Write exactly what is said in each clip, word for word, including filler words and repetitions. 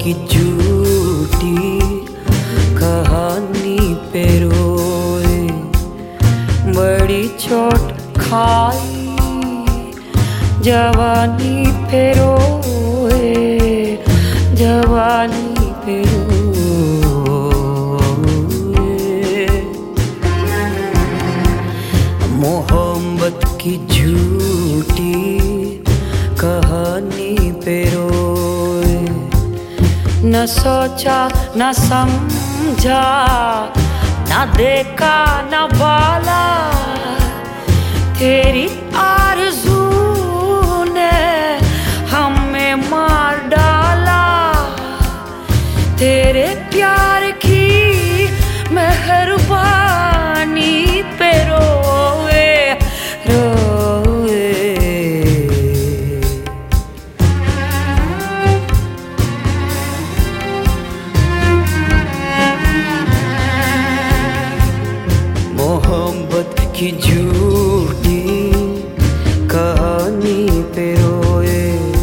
की झूठी कहानी पे रोए, बड़ी चोट खाई जवानी पे रोए, जवानी पे रोए। मोहब्बत की झूठी कहानी पे रोए, न सोचा न समझा, न देखा न बाला, तेरी आरज़ू ने हमें मार डाला। तेरे प्यार की मेहरबानी पे रोए रोए। मोहब्बत की झूठी कहानी पे रोए,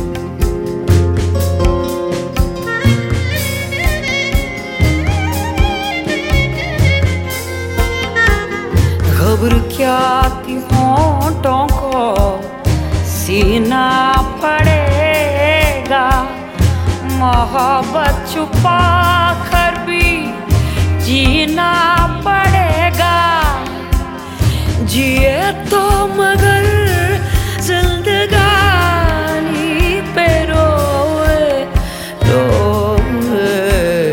खबर क्या थी होंठों को सीना पड़ेगा, मोहब्बत छुपा कर भी जीना पड़ेगा। जिए तो मगर जिंदगानी पे रोए रोए।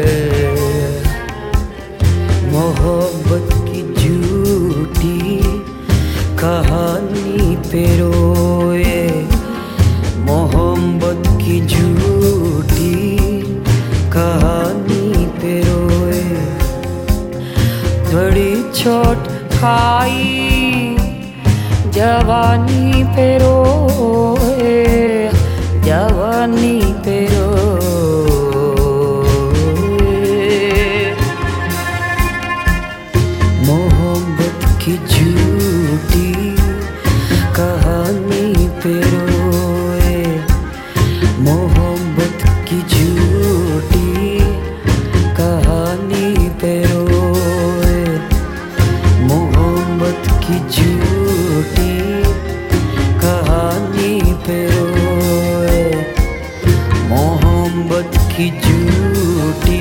मोहब्बत की झूठी कहानी पे रोए, मोहब्बत की झूठी कहानी पे रोए, बड़ी चोट खाई जवानी पे रोए, जवानी पे रोए। मोहब्बत की झूठी कहानी पे रोए, मोहब्बत की झूठी कहानी पे रोए, मोहब्बत की झूठी कहानी पे रोए, मोहब्बत की झूठी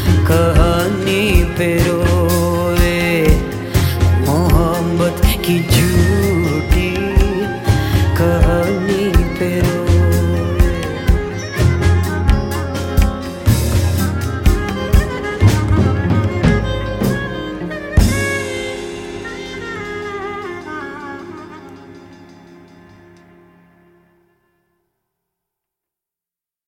कहानी पे रोए, मोहब्बत की